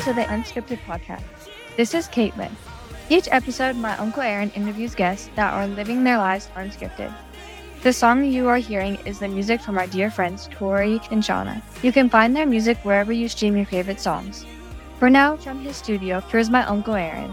to the Unscripted Podcast. This is Caitlin. Each episode, my Uncle Aaron interviews guests that are living their lives unscripted. The song you are hearing is the music from our dear friends Tori and Shauna. You can find their music wherever you stream your favorite songs. For now, from his studio, here's my Uncle Aaron.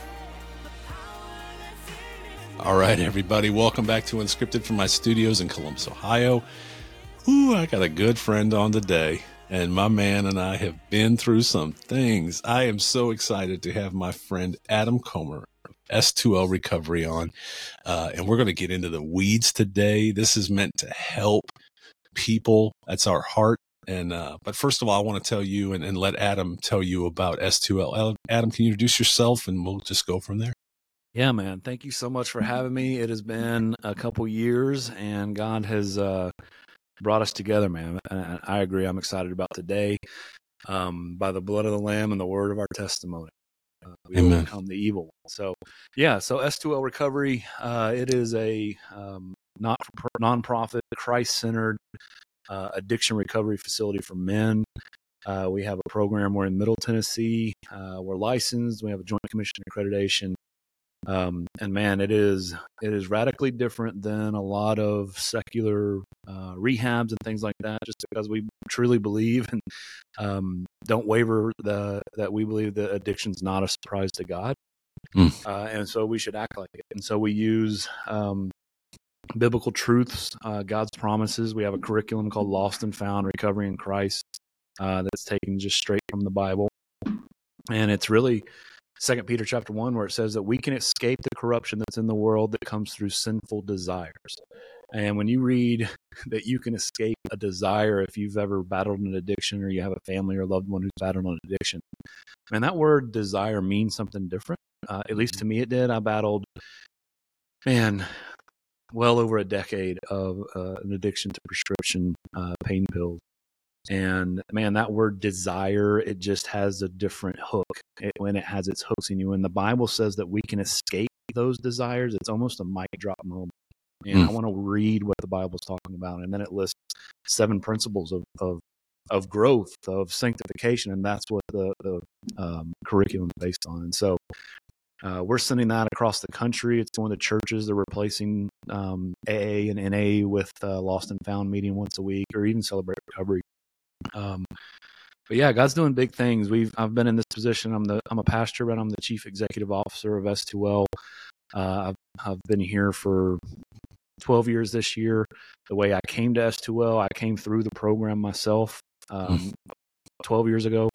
All right, everybody, welcome back to Unscripted from my studios in Columbus, Ohio. Ooh, I got a good friend on today, and my man and I have been through some things. I am so excited to have my friend Adam Comer, S2L Recovery, on, and we're going to get into the weeds today. This is meant to help people. That's our heart. And but first of all, I want to tell you and let Adam tell you about S2L. Adam, can you introduce yourself, and we'll just go from there? Yeah, man. Thank you so much for having me. It has been a couple years, and God has brought us together, man. And I agree. I'm excited about today. By the blood of the Lamb and the word of our testimony, we overcome the evil one. So, yeah. So S2L Recovery, it is a nonprofit, Christ-centered addiction recovery facility for men. We have a program. We're in Middle Tennessee. We're licensed. We have a Joint Commission accreditation. And man, it is radically different than a lot of secular rehabs and things like that, just because we truly believe and don't waver that we believe that addiction's not a surprise to God. And so we should act like it. And so we use biblical truths, God's promises. We have a curriculum called Lost and Found: Recovery in Christ that's taken just straight from the Bible. And it's really 2 Peter chapter 1, where it says that we can escape the corruption that's in the world that comes through sinful desires. And when you read that you can escape a desire if you've ever battled an addiction, or you have a family or loved one who's battled an addiction, man, that word desire means something different. At least to me it did. I battled, well over a decade of an addiction to prescription pain pills. And man, that word desire, it just has a different hook when it has its hooks in you. And the Bible says that we can escape those desires. It's almost a mic drop moment. And I want to read what the Bible's talking about. And then it lists 7 principles of growth, of sanctification. And that's what the curriculum is based on. And so we're sending that across the country. It's going to churches. They're replacing AA and NA with Lost and Found meeting once a week, or even Celebrate Recovery. But yeah, God's doing big things. I've been in this position. I'm a pastor, but I'm the chief executive officer of S2L. I've been here for 12 years this year. The way I came to S2L, I came through the program myself 12 years ago.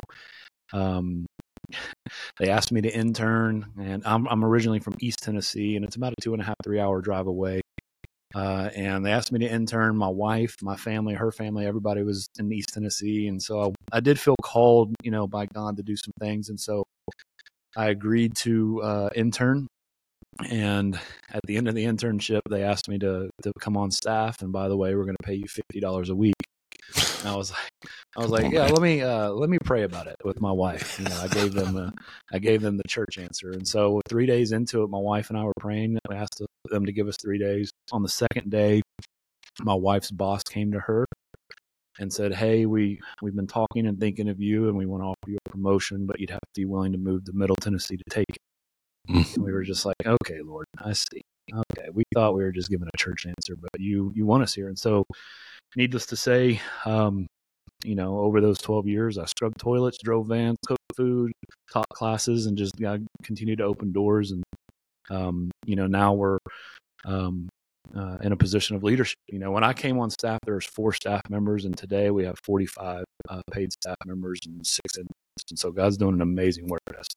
They asked me to intern, and I'm originally from East Tennessee, and it's about a 2.5, 3 hour drive away. And they asked me to intern. My wife, my family, her family, everybody was in East Tennessee. And so I did feel called, by God to do some things. And so I agreed to intern. And at the end of the internship, they asked me to come on staff. And by the way, we're going to pay you $50 a week. And I was like, yeah, let me pray about it with my wife. I gave them the church answer. And so 3 days into it, my wife and I were praying. We asked them to give us 3 days. On the second day, my wife's boss came to her and said, hey, we've been talking and thinking of you, and we want to offer you a promotion, but you'd have to be willing to move to Middle Tennessee to take it. And we were just like, okay, Lord, I see. Okay, we thought we were just giving a church answer, but you want us here. And so needless to say, over those 12 years, I scrubbed toilets, drove vans, cooked food, taught classes, and just continued to open doors. And, now we're in a position of leadership. When I came on staff, there was 4 staff members, and today we have 45 paid staff members and 6 interns. And so God's doing an amazing work at us.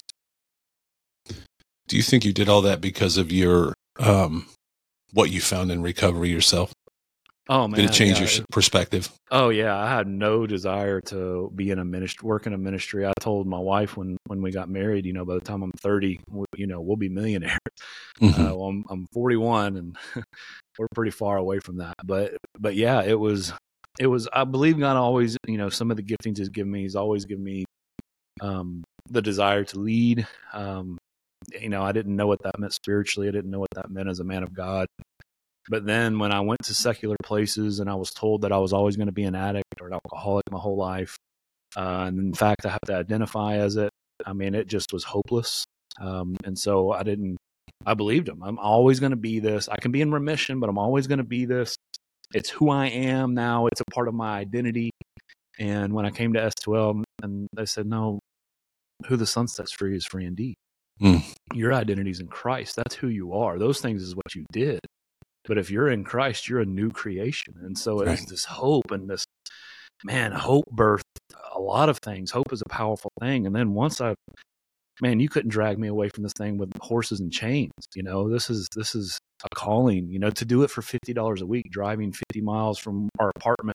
Do you think you did all that because of your what you found in recovery yourself? Oh man, did it change your perspective? Oh yeah, I had no desire to be in a ministry, work in a ministry. I told my wife when we got married, by the time I'm 30, we'll be millionaires. Well, I'm 41, and we're pretty far away from that. But yeah, it was. I believe God always, some of the giftings He's always given me the desire to lead. I didn't know what that meant spiritually. I didn't know what that meant as a man of God. But then when I went to secular places and I was told that I was always going to be an addict or an alcoholic my whole life, and in fact, I have to identify as it, I mean, it just was hopeless. And so I believed him. I'm always going to be this. I can be in remission, but I'm always going to be this. It's who I am now. It's a part of my identity. And when I came to S12, and they said, no, who the Son sets free is free indeed. Mm. Your identity is in Christ. That's who you are. Those things is what you did. But if you're in Christ, you're a new creation. And so it's this hope, and this, man, hope birthed a lot of things. Hope is a powerful thing. And then once you couldn't drag me away from this thing with horses and chains. This is a calling, to do it for $50 a week, driving 50 miles from our apartment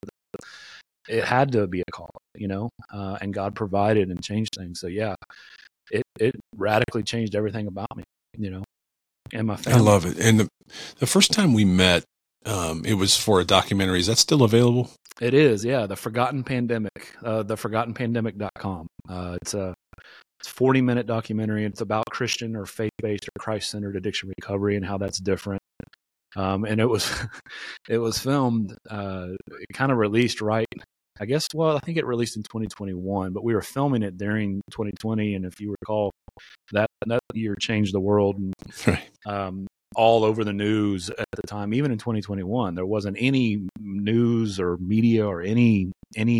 it had to be a call, and God provided and changed things. So yeah, it radically changed everything about me, and my family. I love it. And the first time we met, it was for a documentary. Is that still available? It is. Yeah. The Forgotten Pandemic, theforgottenpandemic.com. It's a 40-minute documentary. It's about Christian or faith-based or Christ-centered addiction recovery and how that's different. And it was filmed, it kind of released right, I guess, I think it released in 2021, but we were filming it during 2020. And if you recall, that year changed the world, and right. All over the news at the time. Even in 2021, there wasn't any news or media or any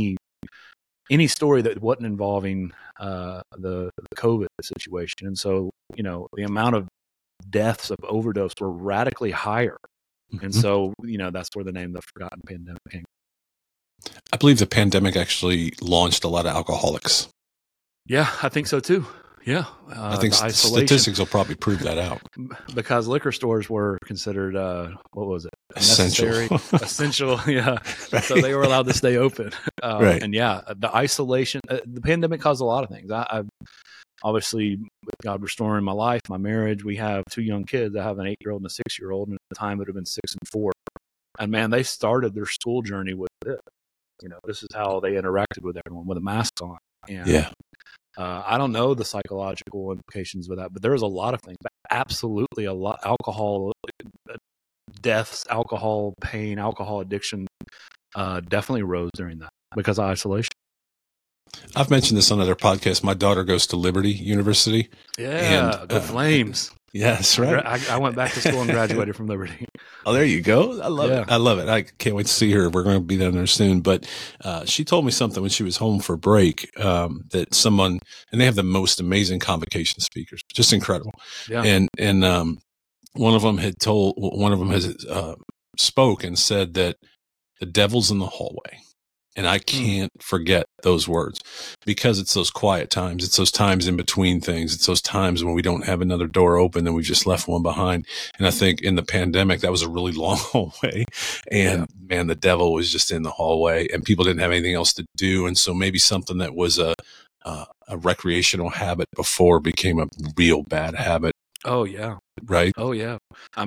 story that wasn't involving the COVID situation. And so, the amount of deaths of overdose were radically higher. Mm-hmm. And so, that's where the name The Forgotten Pandemic came. I believe the pandemic actually launched a lot of alcoholics. Yeah, I think so too. Yeah. I think statistics will probably prove that out. Because liquor stores were considered, what was it? Essential. Yeah. Right. So they were allowed to stay open. Right. And yeah, the isolation, the pandemic caused a lot of things. I obviously, with God restoring my life, my marriage, we have 2 young kids. I have an 8-year-old and a 6-year-old, and at the time it would have been 6 and 4. And man, they started their school journey with this. This is how they interacted with everyone, with a mask on. And yeah. I don't know the psychological implications of that, but there was a lot of things. Absolutely a lot. Alcohol deaths, alcohol pain, alcohol addiction definitely rose during that because of isolation. I've mentioned this on other podcasts. My daughter goes to Liberty University. Yeah, and, the Flames. Yes, right. I went back to school and graduated from Liberty. Oh, there you go. I love it. I love it. I can't wait to see her. We're going to be down there soon. But she told me something when she was home for break that someone, and they have the most amazing convocation speakers, just incredible. Yeah. And one of them has spoke and said that the devil's in the hallway. And I can't forget those words because it's those quiet times. It's those times in between things. It's those times when we don't have another door open and we've just left one behind. And I think in the pandemic, that was a really long hallway. And man, the devil was just in the hallway and people didn't have anything else to do. And so maybe something that was a recreational habit before became a real bad habit. Oh, yeah. Right. Oh, yeah. I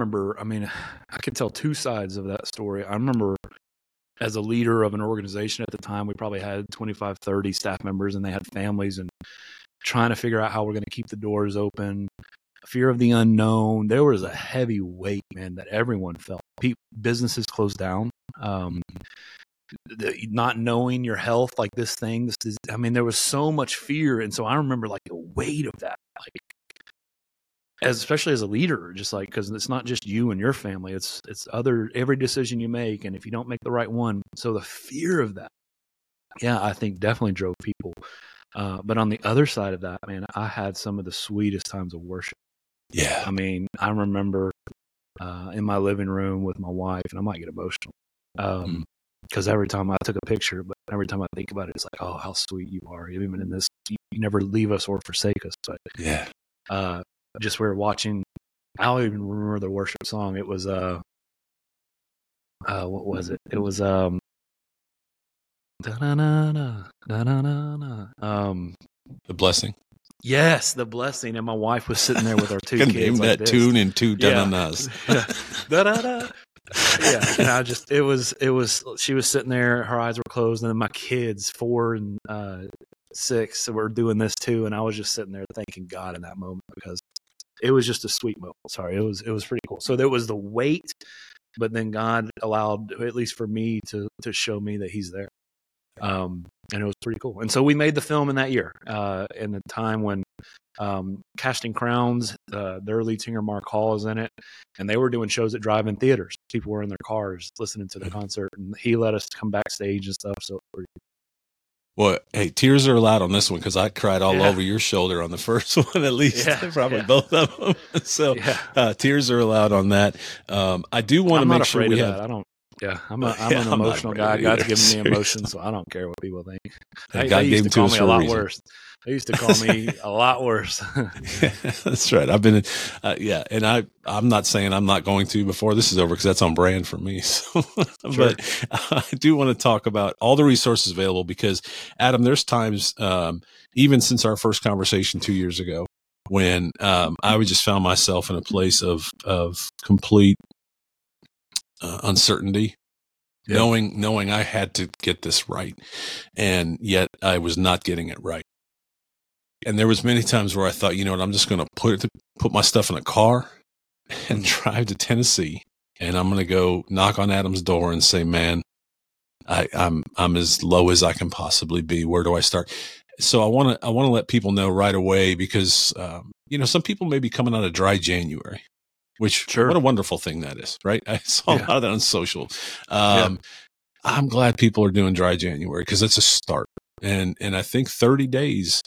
could tell 2 sides of that story. I remember as a leader of an organization at the time, we probably had 25, 30 staff members and they had families and trying to figure out how we're going to keep the doors open. Fear of the unknown. There was a heavy weight, man, that everyone felt. Businesses closed down. Not knowing your health, like there was so much fear. And so I remember like the weight of that, especially as a leader, just like, because it's not just you and your family, it's every decision you make, and if you don't make the right one, so the fear of that, I think definitely drove people. But on the other side of that, man, I had some of the sweetest times of worship. Yeah, I remember in my living room with my wife, and I might get emotional because every time I took a picture, but every time I think about it, it's like, oh, how sweet you are, even in this, you never leave us or forsake us. But just we were watching, I don't even remember the worship song. It was what was it? It was the Blessing. Yes, The Blessing. And my wife was sitting there with our 2 kids. Name like that this. tune in 2 da-na-nas. Yeah, and I just it was she was sitting there, her eyes were closed, and then my kids 4 and 6 were doing this too, and I was just sitting there thanking God in that moment because it was just a sweet moment. Sorry, it was pretty cool. So there was the weight, but then God allowed, at least for me, to show me that He's there. And it was pretty cool. And so we made the film in that year, in the time when Casting Crowns, their lead singer Mark Hall is in it, and they were doing shows at drive-in theaters. People were in their cars listening to the concert, and he let us come backstage and stuff. So, well, hey, tears are allowed on this one because I cried all over your shoulder on the first one, at least, probably both of them. So, tears are allowed on that. I do want to make sure we have. I don't. Yeah, I'm an emotional guy. God's given me emotions, so I don't care what people think. God they gave used to call me a lot worse. They used to call me a lot worse. Yeah, that's right. I've been, and I'm not saying I'm not going to before this is over because that's on brand for me. So, sure. But I do want to talk about all the resources available because, Adam, there's times, even since our first conversation 2 years ago, when I would just found myself in a place of complete uncertainty, knowing I had to get this right, and yet I was not getting it right. And there was many times where I thought, you know what, I'm just going to put my stuff in a car and drive to Tennessee, and I'm going to go knock on Adam's door and say, man, I'm as low as I can possibly be. Where do I start? So I want to let people know right away because some people may be coming out of dry January. Which, what a wonderful thing that is, right? I saw a lot of that on social. I'm glad people are doing dry January because it's a start. And I think 30 days,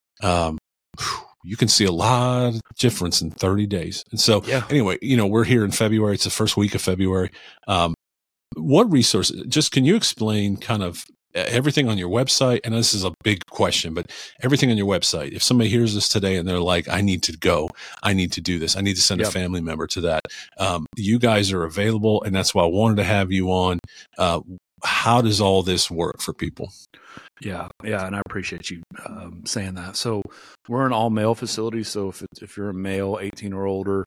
you can see a lot of difference in 30 days. And so anyway, we're here in February. It's the first week of February. What resources, just can you explain kind of everything on your website? And this is a big question, but everything on your website, if somebody hears this today and they're like, I need to go, I need to do this, I need to send a family member to that. You guys are available. And that's why I wanted to have you on. How does all this work for people? Yeah. And I appreciate you saying that. So we're an all male facility. So if you're a male 18 or older,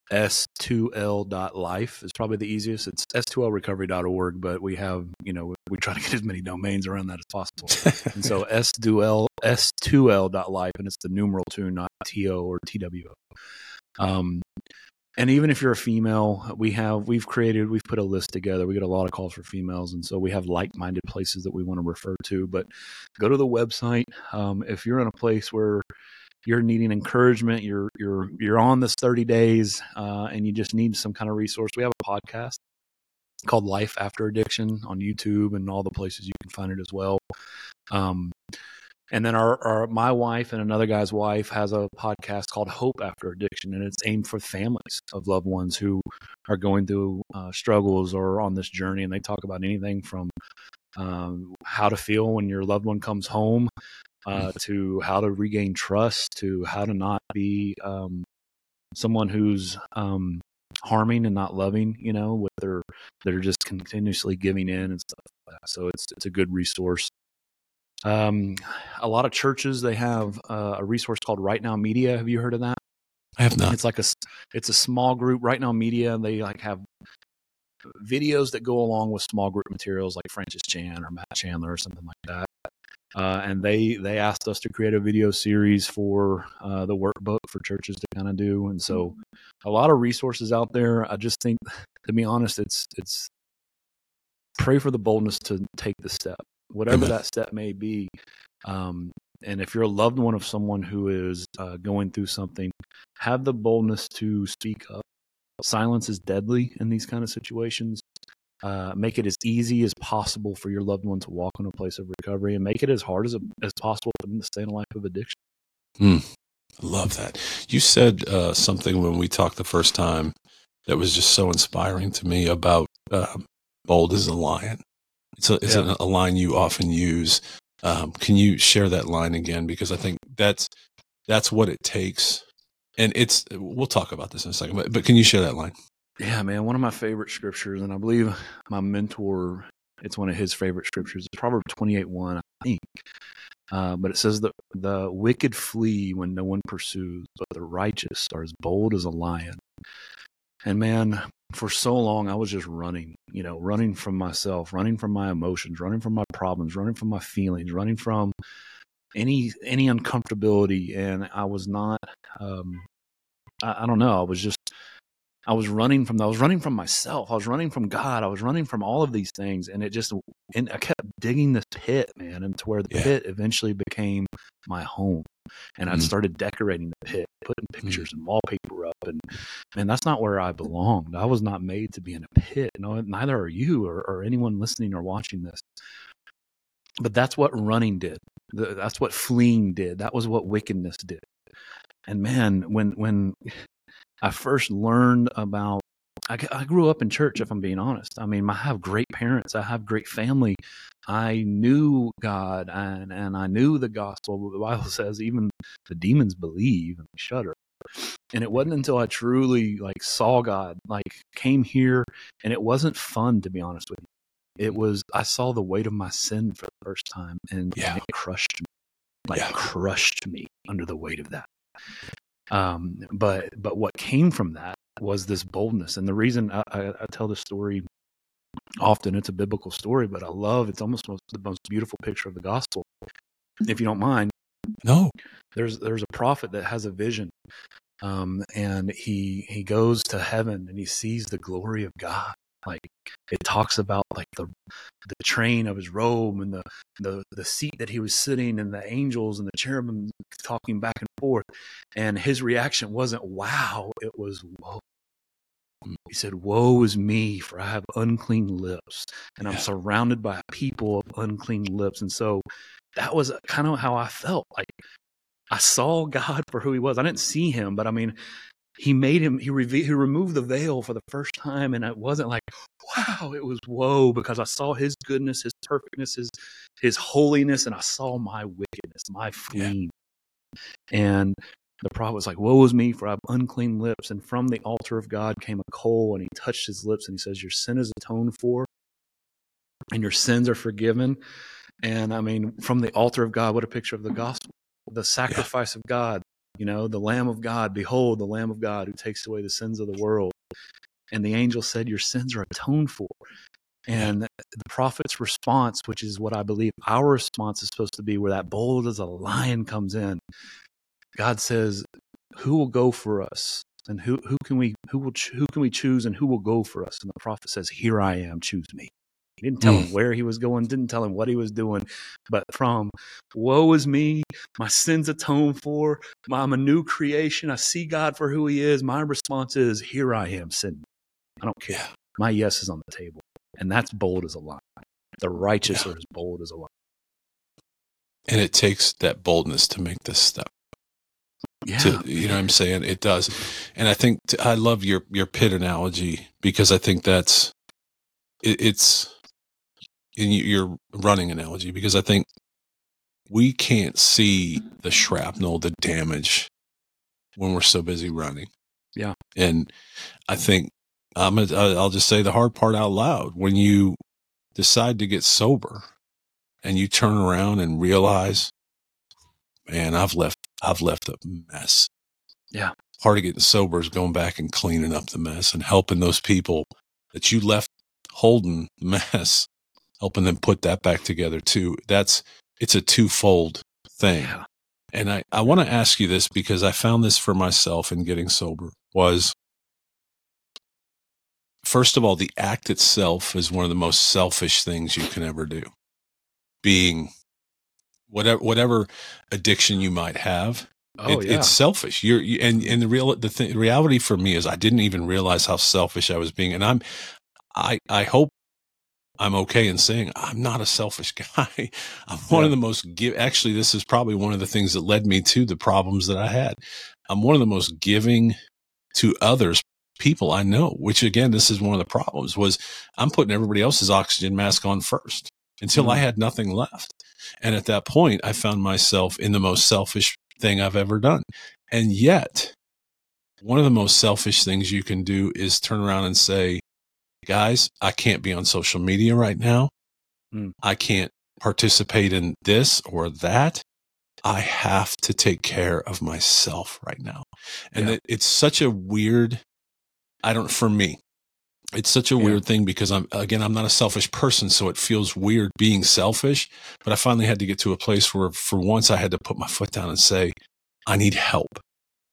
S2L.life is probably the easiest. It's S2Lrecovery.org, but we have, we try to get as many domains around that as possible. And so S2L.life, and it's the numeral 2, not TO or TWO. And even if you're a female, we've put a list together. We get a lot of calls for females. And so we have like-minded places that we want to refer to, but go to the website. If you're in a place where you're needing encouragement, you're on this 30 days, and you just need some kind of resource. We have a podcast called Life After Addiction on YouTube and all the places you can find it as well. And then my wife and another guy's wife has a podcast called Hope After Addiction, and it's aimed for families of loved ones who are going through struggles or on this journey. And they talk about anything from how to feel when your loved one comes home, to how to regain trust, to how to not be someone who's harming and not loving, that are just continuously giving in and stuff like that. So it's a good resource. A lot of churches, they have a resource called Right Now Media. Have you heard of that? I have not. It's a small group. Right Now Media, they have videos that go along with small group materials like Francis Chan or Matt Chandler or something like that. And they asked us to create a video series for the workbook for churches to kind of do. And so a lot of resources out there. I just think, to be honest, it's pray for the boldness to take the step, whatever that step may be. And if you're a loved one of someone who is going through something, have the boldness to speak up. Silence is deadly in these kind of situations. Make it as easy as possible for your loved one to walk in a place of recovery, and make it as hard as possible for them to stay in a life of addiction. I love that. You said something when we talked the first time that was just so inspiring to me about bold as a lion. It's a line you often use. Can you share that line again? Because I think that's what it takes. And we'll talk about this in a second, but can you share that line? Yeah, man. One of my favorite scriptures, and I believe my mentor, it's one of his favorite scriptures. It's Proverbs 28:1, I think. But it says that the wicked flee when no one pursues, but the righteous are as bold as a lion. And man, for so long, I was just running from myself, running from my emotions, running from my problems, running from my feelings, running from any uncomfortability. And I was not, I don't know, I was running from myself. I was running from God. I was running from all of these things. And I kept digging this pit, man, and to where the pit eventually became my home. And I started decorating the pit, putting pictures and wallpaper up. And that's not where I belonged. I was not made to be in a pit. No, neither are you or anyone listening or watching this. But that's what running did. That's what fleeing did. That was what wickedness did. And man, when I first learned about, I grew up in church, if I'm being honest. I mean, I have great parents. I have great family. I knew God and I knew the gospel. The Bible says even the demons believe and shudder. And it wasn't until I truly saw God, came here, and it wasn't fun, to be honest with you. It was, I saw the weight of my sin for the first time, and it crushed me, crushed me under the weight of that. But what came from that was this boldness. And the reason I tell this story often, it's a biblical story, but I love, it's almost the most beautiful picture of the gospel. If you don't mind. No. There's a prophet that has a vision. And he goes to heaven and he sees the glory of God. It talks about the train of his robe and the seat that he was sitting and the angels and the cherubim talking back and forth. And his reaction wasn't wow, it was woe. He said, "Woe is me, for I have unclean lips, and I'm surrounded by a people of unclean lips." And so that was kind of how I felt. I saw God for who he was. I didn't see him, but I mean, he made him, he removed the veil for the first time. And it wasn't wow, it was woe, because I saw his goodness, his perfectness, his holiness, and I saw my wickedness, my fleeing. And the prophet was like, "Woe is me, for I have unclean lips." And from the altar of God came a coal, and he touched his lips, and he says, "Your sin is atoned for, and your sins are forgiven." And I mean, from the altar of God, what a picture of the gospel, the sacrifice of God, the Lamb of God. Behold, the Lamb of God who takes away the sins of the world. And the angel said, "Your sins are atoned for." And the prophet's response, which is what I believe our response is supposed to be, where that bold as a lion comes in. God says, "Who will go for us? And who can we choose, and who will go for us?" And the prophet says, "Here I am, choose me." He didn't tell him where he was going, didn't tell him what he was doing, but from woe is me, my sins atoned for, I'm a new creation, I see God for who he is. My response is, "Here I am, send me." I don't care. My yes is on the table. And that's bold as a lion. The righteous are as bold as a lion. And it takes that boldness to make this step. You know what I'm saying? It does. And I think I love your pit analogy, because I think that's it's in your running analogy, because I think we can't see the shrapnel, the damage, when we're so busy running. Yeah. And I think I'll just say the hard part out loud. When you decide to get sober and you turn around and realize, man, I've left a mess. Yeah. Part of getting sober is going back and cleaning up the mess and helping those people that you left holding the mess, helping them put that back together too. It's a twofold thing. Yeah. And I want to ask you this, because I found this for myself in getting sober, was, first of all, the act itself is one of the most selfish things you can ever do. Being whatever addiction you might have, it's selfish. And the reality for me is I didn't even realize how selfish I was being. And I hope I'm okay in saying I'm not a selfish guy. I'm one of the most actually, this is probably one of the things that led me to the problems that I had. I'm one of the most giving to others people I know, which again, this is one of the problems, was I'm putting everybody else's oxygen mask on first until I had nothing left. And at that point, I found myself in the most selfish thing I've ever done. And yet, one of the most selfish things you can do is turn around and say, "Guys, I can't be on social media right now. I can't participate in this or that. I have to take care of myself right now." And it's such a weird, for me, it's such a weird thing, because I'm not a selfish person. So it feels weird being selfish, but I finally had to get to a place where for once I had to put my foot down and say, I need help.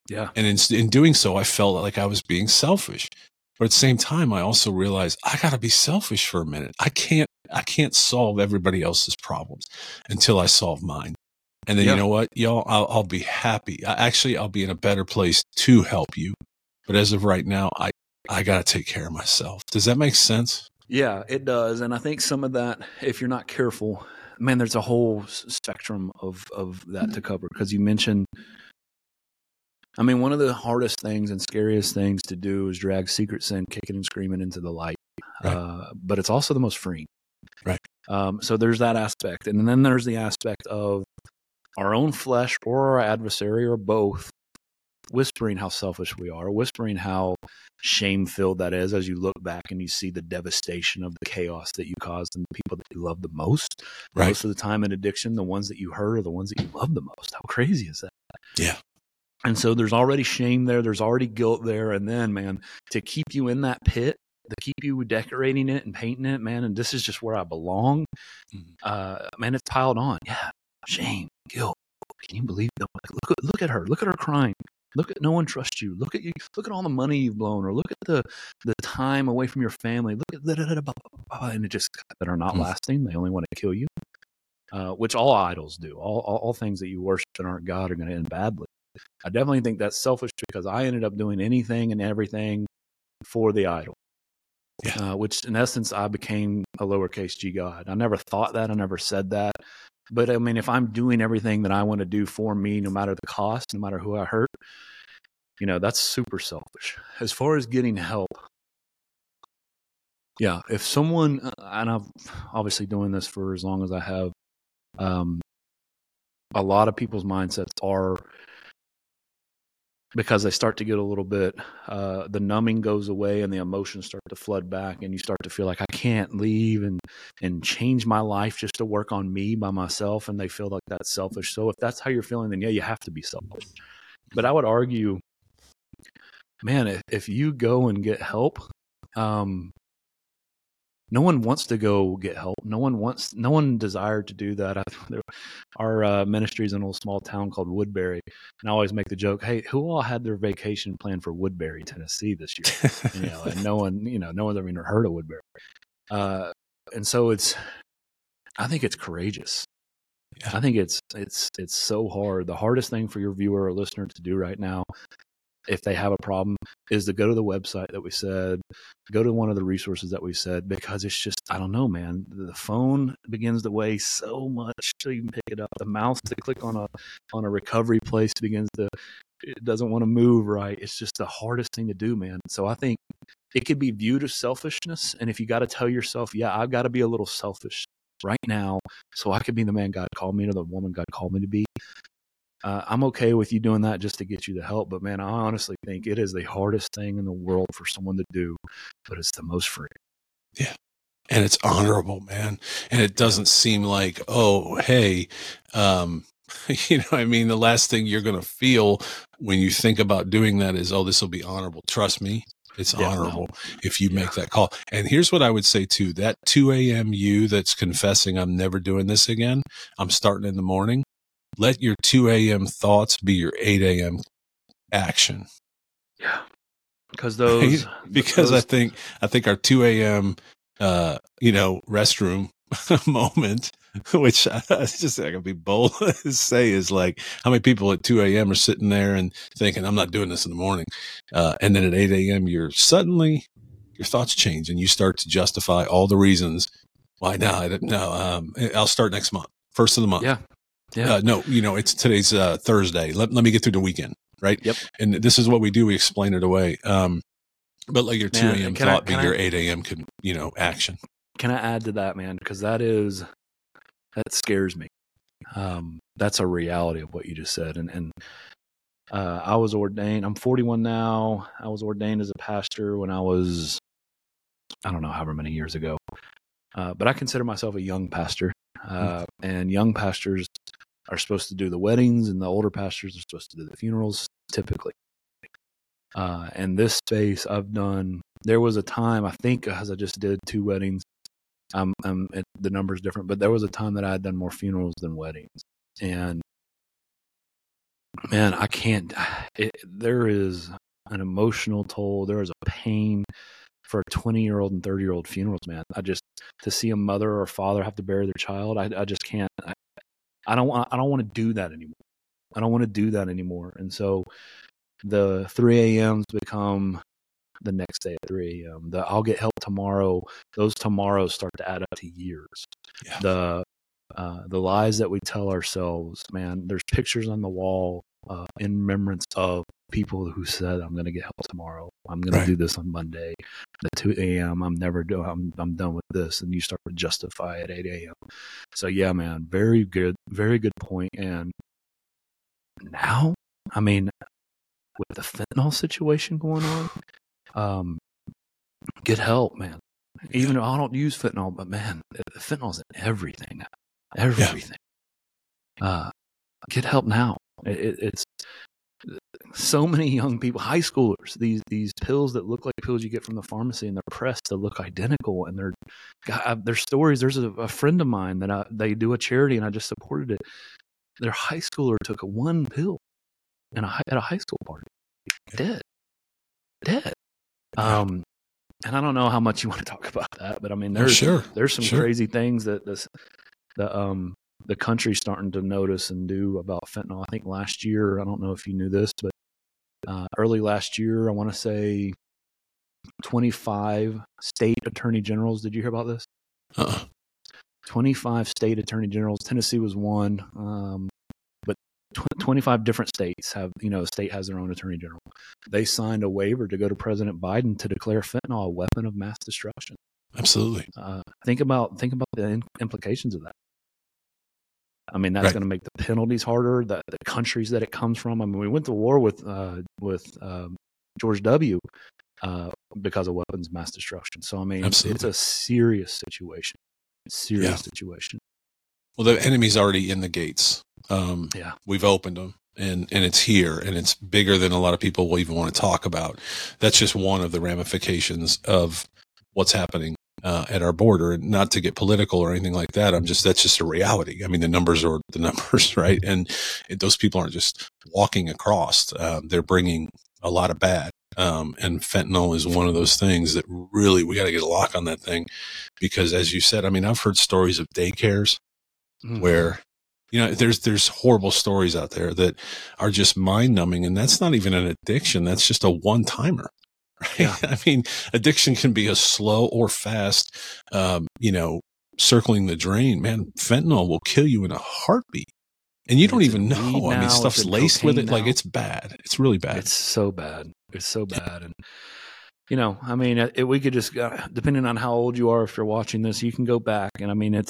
Yeah. And in doing so, I felt like I was being selfish. But at the same time, I also realized I got to be selfish for a minute. I can't solve everybody else's problems until I solve mine. And then, you know what, y'all, I'll be happy. I'll be in a better place to help you. But as of right now, I got to take care of myself. Does that make sense? Yeah, it does. And I think some of that, if you're not careful, man, there's a whole spectrum of that to cover. Because you mentioned, I mean, one of the hardest things and scariest things to do is drag secret sin kicking and screaming into the light. Right. But it's also the most freeing. Right. So there's that aspect. And then there's the aspect of our own flesh or our adversary or both whispering how selfish we are, whispering how shame-filled that is as you look back and you see the devastation of the chaos that you caused and the people that you love the most. Right. Most of the time in addiction, the ones that you hurt are the ones that you love the most. How crazy is that? Yeah. And so there's already shame there. There's already guilt there. And then, man, to keep you in that pit, to keep you decorating it and painting it, man, and this is just where I belong, man, it's piled on. Yeah, shame, guilt. Can you believe that? Look at her. Look at her crying. Look at no one trusts you. Look at you. Look at all the money you've blown, or look at the time away from your family. Look at and it just that are not lasting. They only want to kill you, which all idols do. All things that you worship and aren't God are going to end badly. I definitely think that's selfish because I ended up doing anything and everything for the idol. Yeah. Which in essence, I became a lowercase g God. I never thought that. I never said that. But I mean, if I'm doing everything that I want to do for me, no matter the cost, no matter who I hurt, that's super selfish. As far as getting help, yeah, if someone, and I've obviously doing this for as long as I have, a lot of people's mindsets are, because they start to get a little bit, the numbing goes away and the emotions start to flood back and you start to feel like I can't leave and change my life just to work on me by myself. And they feel like that's selfish. So if that's how you're feeling, then yeah, you have to be selfish. But I would argue, man, if you go and get help, no one wants to go get help. No one desired to do that. Our ministry is in a little small town called Woodbury. And I always make the joke, hey, who all had their vacation planned for Woodbury, Tennessee this year? And no one's ever even heard of Woodbury. And so I think it's courageous. Yeah. I think it's so hard. The hardest thing for your viewer or listener to do right now, if they have a problem, is to go to the website that we said, go to one of the resources that we said, because it's just, I don't know, man, the phone begins to weigh so much till you can pick it up. The mouse to click on a recovery place it doesn't want to move right. It's just the hardest thing to do, man. So I think it could be viewed as selfishness. And if you got to tell yourself, yeah, I've got to be a little selfish right now so I could be the man God called me or the woman God called me to be, I'm okay with you doing that just to get you the help. But man, I honestly think it is the hardest thing in the world for someone to do, but it's the most free. Yeah. And it's honorable, man. And it doesn't seem like, oh, hey, I mean, the last thing you're going to feel when you think about doing that is, oh, this will be honorable. Trust me, it's honorable if you make that call. And here's what I would say too, that 2 a.m. you that's confessing, I'm never doing this again, I'm starting in the morning. Let your 2 a.m. thoughts be your 8 a.m. action. Yeah. Because I think our 2 a.m. Restroom moment, which I can be bold to say, is like, how many people at 2 a.m. are sitting there and thinking, I'm not doing this in the morning. And then at 8 a.m. your thoughts change and you start to justify all the reasons why I'll start next month, first of the month. Yeah. Yeah. It's today's Thursday. Let me get through the weekend. Right. Yep. And this is what we do. We explain it away. But like your 2 a.m. thought be your 8 a.m. action. Can I add to that, man? Because that scares me. That's a reality of what you just said. And I was ordained. I'm 41 now. I was ordained as a pastor when I was, I don't know, however many years ago. But I consider myself a young pastor. And young pastors are supposed to do the weddings, and the older pastors are supposed to do the funerals, typically. And this space there was a time, I think, because I just did 2 weddings, the number's different, but there was a time that I had done more funerals than weddings. And Man, I can't. There is an emotional toll. There is a pain for 20-year-old and 30-year-old funerals, man. To see a mother or father have to bury their child, I just can't. I don't want to do that anymore. I don't want to do that anymore. And so the 3 a.m.s become the next day at 3 a.m. The I'll get help tomorrow. Those tomorrows start to add up to years. Yeah. The lies that we tell ourselves, man, there's pictures on the wall in remembrance of people who said, I'm going to get help tomorrow. I'm going to do this on Monday. At 2 a.m., I'm done with this. And you start to justify at 8 a.m. So, yeah, man, very good point. And now, I mean, with the fentanyl situation going on, get help, man. Even though I don't use fentanyl, but man, fentanyl's in everything now. Everything. Yeah. Get help now. It's so many young people, high schoolers, these pills that look like pills you get from the pharmacy, and they're pressed to look identical. And their stories. There's a friend of mine that they do a charity, and I just supported it. Their high schooler took one pill at a high school party. Dead. And I don't know how much you want to talk about that, but I mean, there's some crazy things that the country's starting to notice and do about fentanyl. I think last year, I don't know if you knew this, but early last year, I want to say 25 state attorney generals. Did you hear about this? 25 state attorney generals. Tennessee was one, but 25 different states have, the state has their own attorney general. They signed a waiver to go to President Biden to declare fentanyl a weapon of mass destruction. Absolutely. Think about the implications of that. I mean, that's going to make the penalties harder. The countries that it comes from. I mean, we went to war with George W. Because of weapons of mass destruction. So I mean, It's a serious situation. Situation. Well, the enemy's already in the gates. We've opened them, and it's here, and it's bigger than a lot of people will even want to talk about. That's just one of the ramifications of what's happening at our border. And not to get political or anything like that. That's just a reality. I mean, the numbers are the numbers, right? And those people aren't just walking across. They're bringing a lot of bad. And fentanyl is one of those things that really, we got to get a lock on that thing, because as you said, I mean, I've heard stories of daycares where, there's horrible stories out there that are just mind numbing, and that's not even an addiction. That's just a one timer. Right? Yeah. I mean, addiction can be a slow or fast, circling the drain. Man, fentanyl will kill you in a heartbeat. And you don't even know. I mean, stuff's laced with it. Now. Like, it's bad. It's really bad. It's so bad. And, I mean, we could just, depending on how old you are, if you're watching this, you can go back. And I mean, it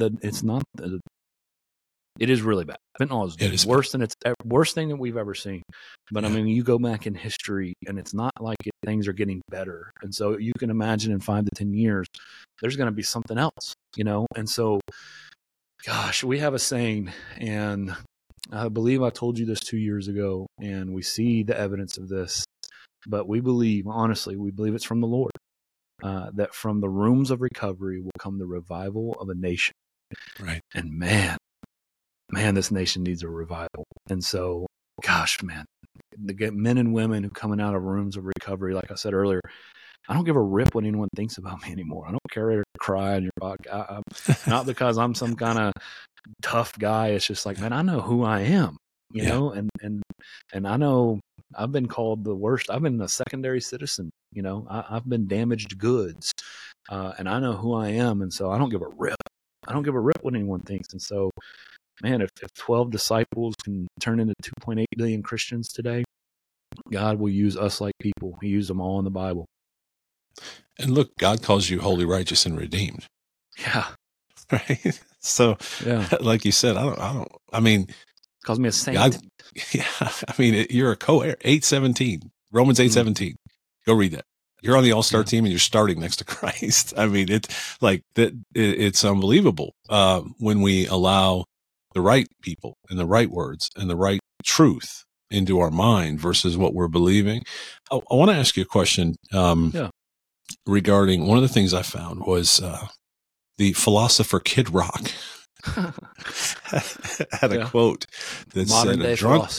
is really bad. Fentanyl is worse than worst thing that we've ever seen. But I mean, you go back in history, and it's not like things are getting better. And so you can imagine in 5 to 10 years, there's going to be something else, And so, gosh, we have a saying, and I believe I told you this 2 years ago, and we see the evidence of this, but we believe it's from the Lord, that from the rooms of recovery will come the revival of a nation. Right. And man, this nation needs a revival. And so, gosh, man, the men and women who coming out of rooms of recovery, like I said earlier, I don't give a rip what anyone thinks about me anymore. I don't care to cry on your podcast. Not because I'm some kind of tough guy. It's just like, man, I know who I am, you know, and I know I've been called the worst. I've been a secondary citizen, I've been damaged goods, and I know who I am. And so I don't give a rip. I don't give a rip what anyone thinks. And so, man, if 12 disciples can turn into 2.8 billion Christians today, God will use us like people. He used them all in the Bible. And look, God calls you holy, righteous, and redeemed. Yeah. Right. So, like you said, I mean, calls me a saint. God, I mean, you're a co-heir. 8:17, Romans 8:17. Go read that. You're on the all-star team, and you're starting next to Christ. I mean, it's like that. It's unbelievable when we allow the right people and the right words and the right truth into our mind versus what we're believing. I want to ask you a question. Regarding one of the things I found was the philosopher Kid Rock had a quote that Modern said, day philosopher.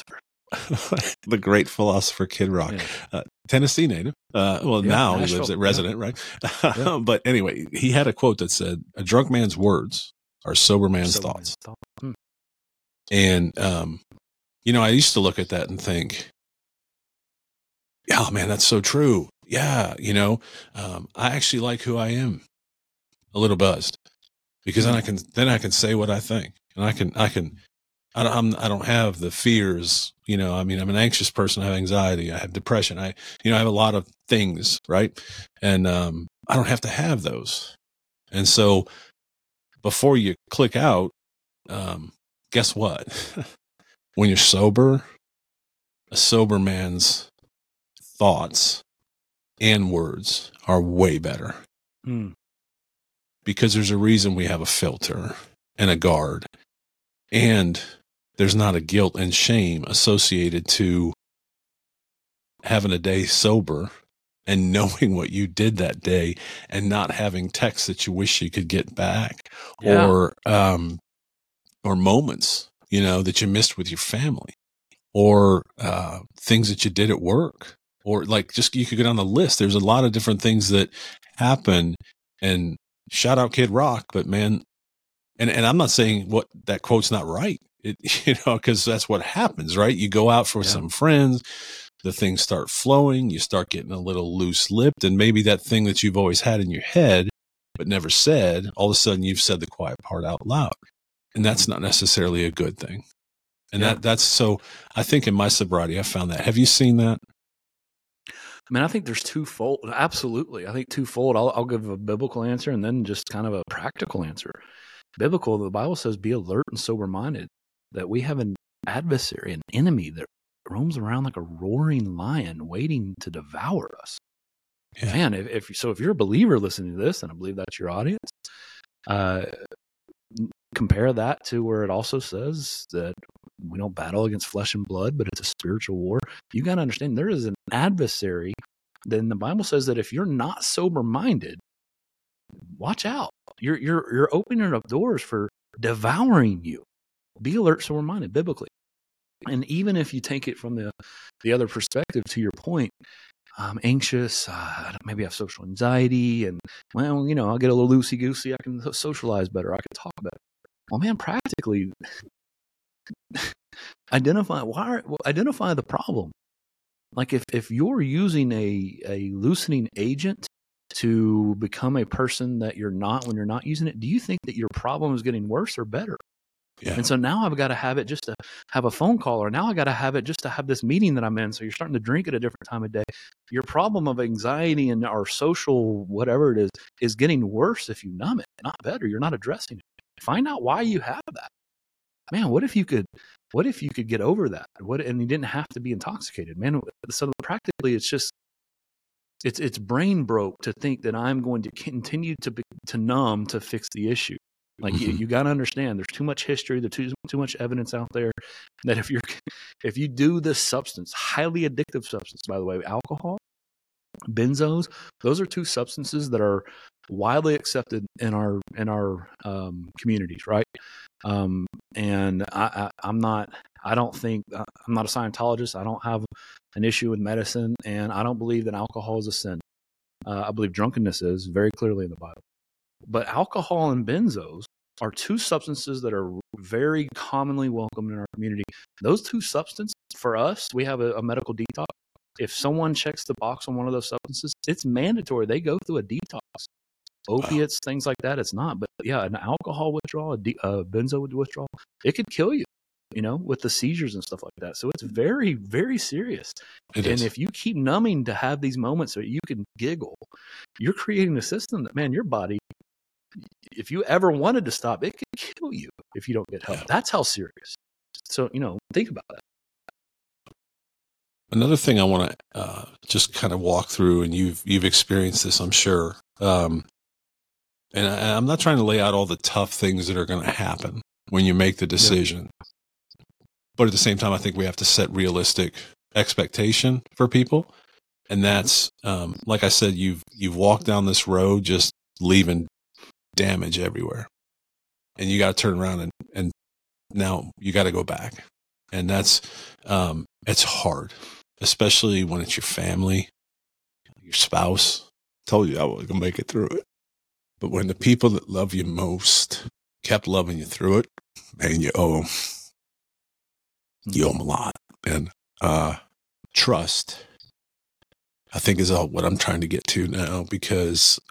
the great philosopher Kid Rock, Tennessee native. Now Nashville. He lives at Resident, right? But anyway, he had a quote that said, "A drunk man's words are sober man's thoughts." And, I used to look at that and think, "Oh man, that's so true." Yeah. I actually like who I am a little buzzed, because then I can say what I think, and I don't have the fears, I'm an anxious person. I have anxiety. I have depression. I have a lot of things, right? And, I don't have to have those. And so before you click out, guess what? When you're sober, a sober man's thoughts and words are way better. Because there's a reason we have a filter and a guard, and there's not a guilt and shame associated to having a day sober and knowing what you did that day and not having texts that you wish you could get back, or moments, that you missed with your family, or things that you did at work, or you could get on the list. There's a lot of different things that happen, and shout out Kid Rock, but man, and I'm not saying what that quote's not right. Because that's what happens, right? You go out for some friends, the things start flowing, you start getting a little loose-lipped, and maybe that thing that you've always had in your head but never said, all of a sudden you've said the quiet part out loud, and that's not necessarily a good thing. And that's so. I think in my sobriety, I found that. Have you seen that? I think there's twofold. Absolutely, I think twofold. I'll give a biblical answer and then just kind of a practical answer. Biblical, the Bible says, "Be alert and sober-minded." That we have an adversary, an enemy that roams around like a roaring lion waiting to devour us. Yeah. Man, if you're a believer listening to this, and I believe that's your audience, compare that to where it also says that we don't battle against flesh and blood, but it's a spiritual war. You got to understand there is an adversary. Then the Bible says that if you're not sober-minded, watch out. You're opening up doors for devouring you. Be alert, sober-minded, biblically. And even if you take it from the other perspective, to your point, I'm anxious, maybe I have social anxiety, and, I'll get a little loosey-goosey, I can socialize better, I can talk better. Well, man, practically, identify the problem. Like if you're using a loosening agent to become a person that you're not when you're not using it, do you think that your problem is getting worse or better? Yeah. And so now I've got to have it just to have a phone call, or now I got to have it just to have this meeting that I'm in. So you're starting to drink at a different time of day. Your problem of anxiety and our social whatever it is getting worse if you numb it, not better. You're not addressing it. Find out why you have that. Man, what if you could get over that? And you didn't have to be intoxicated, man. So practically, it's just it's brain broke to think that I'm going to continue to numb to fix the issue. Like you got to understand, there's too much history, there's too much evidence out there that if you do this substance, highly addictive substance, by the way, alcohol, benzos, those are two substances that are widely accepted in our communities, right? And I'm not a Scientologist. I don't have an issue with medicine, and I don't believe that alcohol is a sin. I believe drunkenness is very clearly in the Bible. But alcohol and benzos are two substances that are very commonly welcomed in our community. Those two substances, for us, we have a medical detox. If someone checks the box on one of those substances, it's mandatory. They go through a detox. Opiates, things like that, it's not. But yeah, an alcohol withdrawal, a benzo withdrawal, it could kill you, with the seizures and stuff like that. So it's very, very serious. And if you keep numbing to have these moments so you can giggle, you're creating a system that, man, your body, if you ever wanted to stop, it could kill you if you don't get help. That's how serious. So, think about that. Another thing I want to just kind of walk through, and you've experienced this, I'm sure. And I'm not trying to lay out all the tough things that are going to happen when you make the decision. Yeah. But at the same time, I think we have to set realistic expectation for people. And that's, like I said, you've walked down this road just leaving damage everywhere. And you got to turn around and now you got to go back. And that's, it's hard, especially when it's your family, your spouse. I told you I wasn't going to make it through it. But when the people that love you most kept loving you through it, man, you owe them a lot. And trust, I think, is what I'm trying to get to now, because,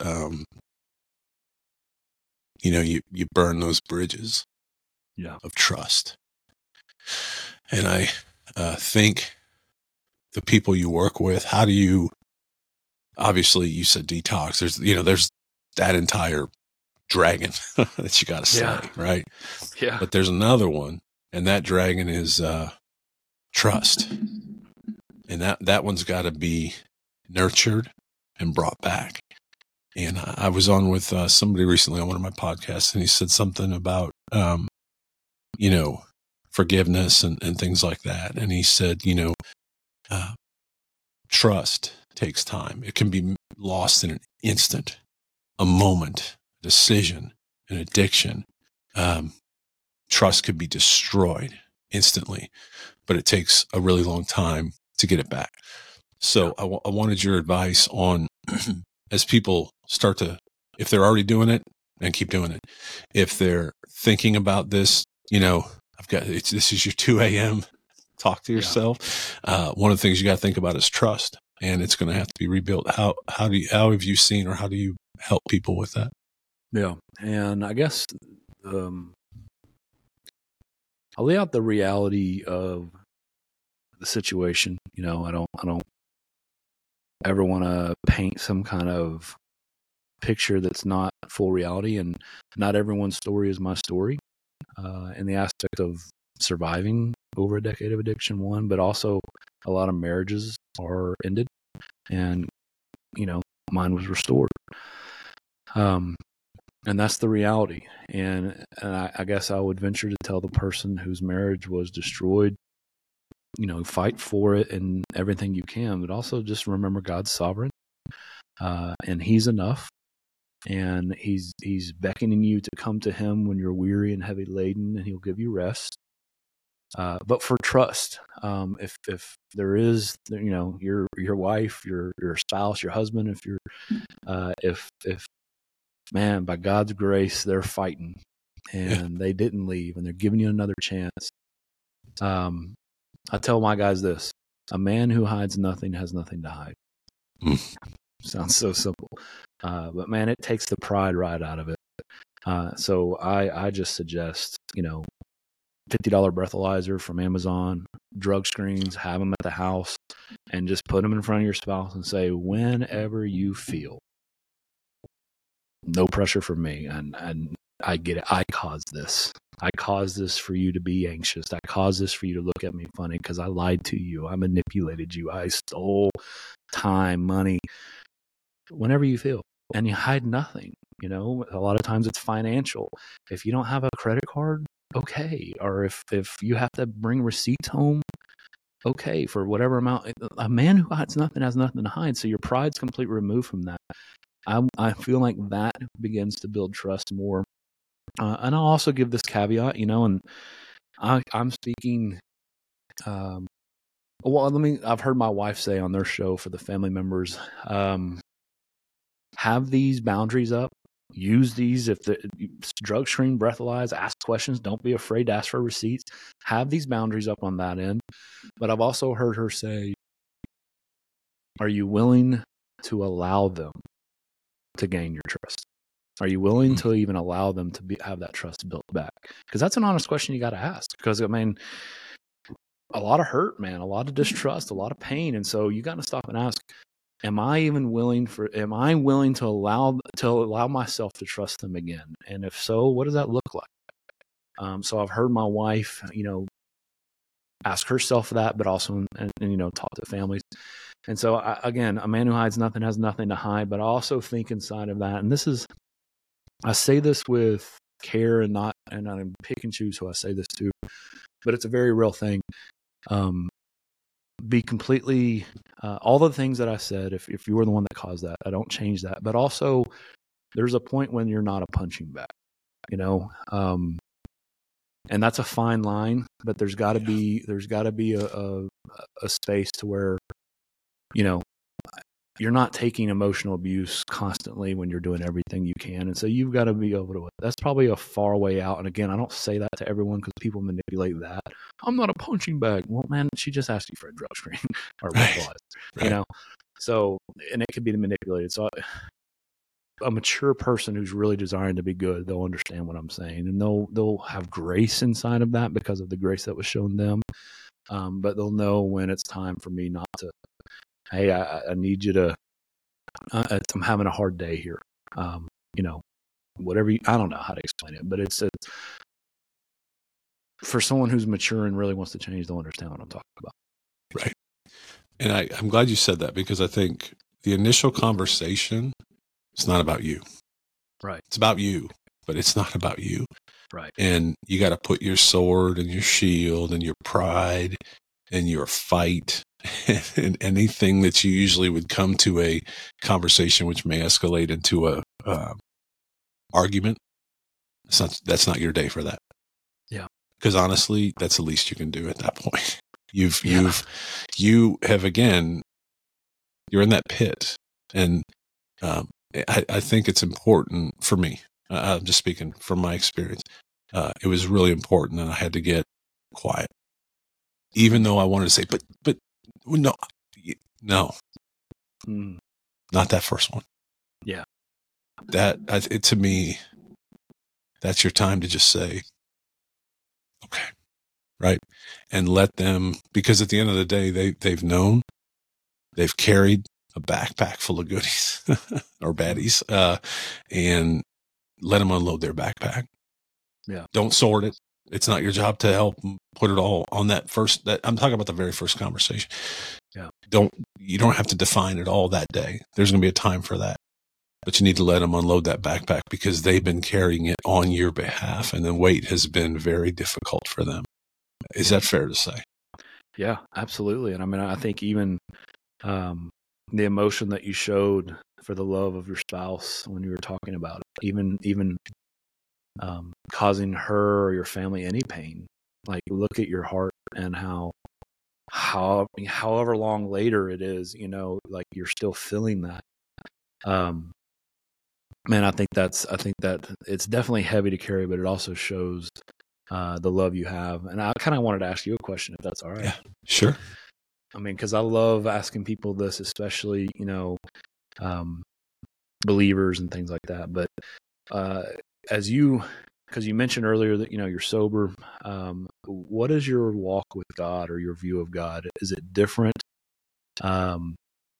you burn those bridges of trust. And I think the people you work with, how do you, obviously you said detox, there's that entire dragon that you got to slay, right? Yeah. But there's another one, and that dragon is trust. And that one's got to be nurtured and brought back. And I was on with somebody recently on one of my podcasts, and he said something about, forgiveness and things like that. And he said, trust takes time. It can be lost in an instant, a moment, a decision, an addiction. Trust could be destroyed instantly, but it takes a really long time to get it back. So I wanted your advice on, as people start to, if they're already doing it, then keep doing it. If they're thinking about this, this is your 2 a.m. talk to yourself. One of the things you got to think about is trust, and it's going to have to be rebuilt. How have you seen, or how do you help people with that? Yeah. And I guess, I'll lay out the reality of the situation. I don't ever want to paint some kind of picture that's not full reality, and not everyone's story is my story. In the aspect of surviving over a decade of addiction, but also a lot of marriages are ended, and mine was restored. And that's the reality. And I guess I would venture to tell the person whose marriage was destroyed, fight for it and everything you can, but also just remember God's sovereign, and He's enough. And he's beckoning you to come to Him when you're weary and heavy laden, and He'll give you rest. But for trust, if there is, your wife, your spouse, your husband, if man, by God's grace, they're fighting and they didn't leave, and they're giving you another chance. I tell my guys this: a man who hides nothing has nothing to hide. Sounds so simple. But man, it takes the pride right out of it. So I just suggest, $50 breathalyzer from Amazon, drug screens, have them at the house, and just put them in front of your spouse and say, whenever you feel, no pressure from me. And I get it. I caused this. I caused this for you to be anxious. I caused this for you to look at me funny because I lied to you. I manipulated you. I stole time, money. Whenever you feel, and you hide nothing, a lot of times it's financial. If you don't have a credit card, okay. Or if you have to bring receipts home, okay, for whatever amount. A man who hides nothing has nothing to hide. So your pride's completely removed from that. I feel like that begins to build trust more. And I'll also give this caveat, and I'm speaking, I've heard my wife say on their show for the family members, have these boundaries up, use these. If the drug screen, breathalyze, ask questions, don't be afraid to ask for receipts. Have these boundaries up on that end. But I've also heard her say, are you willing to allow them to gain your trust? Are you willing to even allow them to have that trust built back? Because that's an honest question you got to ask. Because, a lot of hurt, man, a lot of distrust, a lot of pain. And so you got to stop and ask, am I willing to allow myself to trust them again? And if so, what does that look like? So I've heard my wife, ask herself that, but also, talk to families. And so again, a man who hides nothing has nothing to hide, but I also think inside of that, and I say this with care and I pick and choose who I say this to, but it's a very real thing. Be completely, all the things that I said, if you were the one that caused that, I don't change that. But also, there's a point when you're not a punching bag. and that's a fine line, but there's got to be a space to where, you know, you're not taking emotional abuse constantly when you're doing everything you can. And so you've got to be able to, that's probably a far way out. And again, I don't say that to everyone because people manipulate that. I'm not a punching bag. Well, man, she just asked you for a drug screen or what it was, you know? So, and it could be manipulated. So a mature person who's really desiring to be good, they'll understand what I'm saying, and they'll have grace inside of that because of the grace that was shown them. But they'll know when it's time for me not to, hey, I need you to, I'm having a hard day here. You know, whatever, I don't know how to explain it, but it's for someone who's mature and really wants to change, they'll understand what I'm talking about. Right. And I'm glad you said that, because I think the initial conversation, it's not about you. Right. It's about you, but it's not about you. Right. And you got to put your sword and your shield and your pride and your fight and anything that you usually would come to a conversation which may escalate into a argument. That's not your day for that. Yeah. Because honestly, that's the least you can do at that point. You have, again, you're in that pit. And I think it's important for me. I'm just speaking from my experience. It was really important, and I had to get quiet, even though I wanted to say, but no, not that first one. Yeah. To me, that's your time to just say, okay, right, and let them, because at the end of the day, they've known, they've carried a backpack full of goodies or baddies, and let them unload their backpack. Yeah. Don't sort it. It's not your job to help put it all on that I'm talking about the very first conversation. Yeah. You don't have to define it all that day. There's going to be a time for that, but you need to let them unload that backpack because they've been carrying it on your behalf, and the weight has been very difficult for them. Is that fair to say? Yeah, absolutely. And I mean, I think even, the emotion that you showed for the love of your spouse when you were talking about it, even causing her or your family any pain, like look at your heart and however long later it is, you know, like you're still feeling that. Man, I think that it's definitely heavy to carry, but it also shows the love you have. And I kind of wanted to ask you a question, if that's all right. Yeah, sure. I mean, because I love asking people this, especially, you know, believers and things like that. But because you mentioned earlier that, you know, you're sober, what is your walk with God or your view of God? Is it different? Kind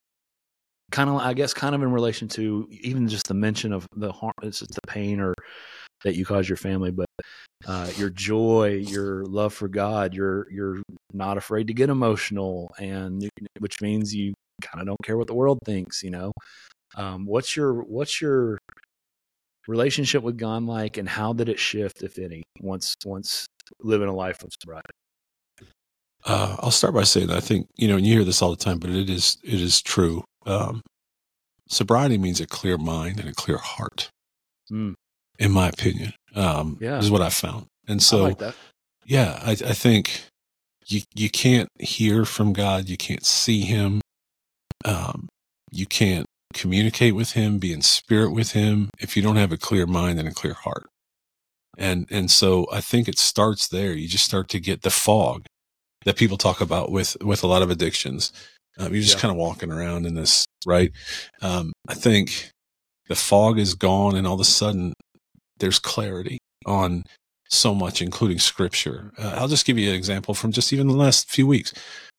of in relation to even just the mention of the harm, it's just the pain or that you cause your family, but your joy, your love for God, you're not afraid to get emotional, and which means you kind of don't care what the world thinks, you know. What's your relationship with God like, and how did it shift, if any, once living a life of sobriety? I'll start by saying that I think, you know, and you hear this all the time, but it is true. Sobriety means a clear mind and a clear heart, in my opinion. Is what I found. And so, I like that. Yeah, I think you can't hear from God. You can't see him. You can't communicate with him, be in spirit with him, if you don't have a clear mind and a clear heart. And so I think it starts there. You just start to get the fog that people talk about with a lot of addictions. You're just kind of walking around in this, right? I think the fog is gone, and all of a sudden there's clarity on so much, including scripture. I'll just give you an example from just even the last few weeks.